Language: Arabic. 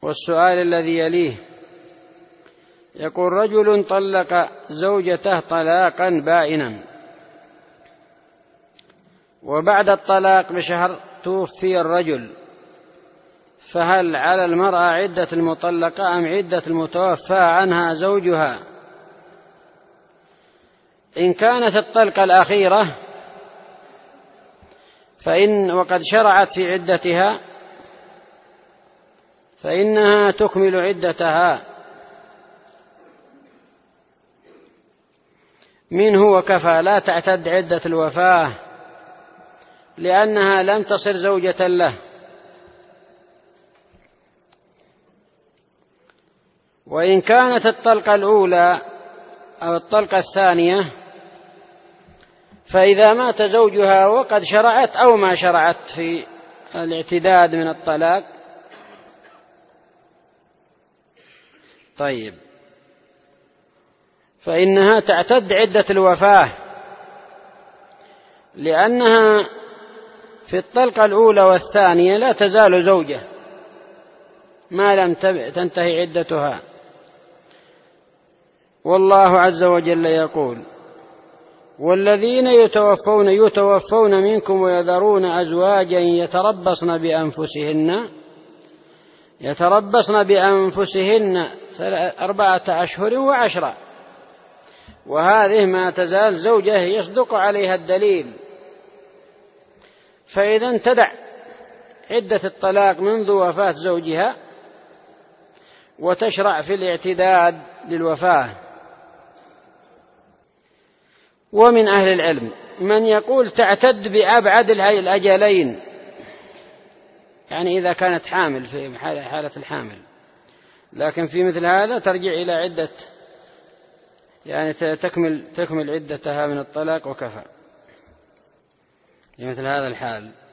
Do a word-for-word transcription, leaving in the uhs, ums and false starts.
والسؤال الذي يليه يقول: رجل طلق زوجته طلاقا بائنا، وبعد الطلاق بشهر توفي الرجل، فهل على المرأة عدة المطلقة أم عدة المتوفى عنها زوجها؟ إن كانت الطلقة الأخيرة فإن وقد شرعت في عدتها فإنها تكمل عدتها منه وكفى، لا تعتد عدة الوفاة لأنها لم تصر زوجة له. وإن كانت الطلقة الأولى أو الطلقة الثانية فإذا مات زوجها وقد شرعت أو ما شرعت في الاعتداد من الطلاق، طيب، فإنها تعتد عدة الوفاة، لأنها في الطلقة الأولى والثانية لا تزال زوجة ما لم تنتهي عدتها. والله عز وجل يقول: والذين يتوفون يتوفون منكم ويذرون أزواجا يتربصن بأنفسهن يتربصن بأنفسهن أربعة أشهر وعشرة، وهذه ما تزال زوجة يصدق عليها الدليل. فإذا انتدع عدة الطلاق منذ وفاة زوجها وتشرع في الاعتداد للوفاة. ومن أهل العلم من يقول تعتد بأبعد الأجلين، يعني إذا كانت حامل في حالة الحامل، لكن في مثل هذا ترجع إلى عدة، يعني تكمل تكمل عدتها من الطلاق وكفى في مثل هذا الحال.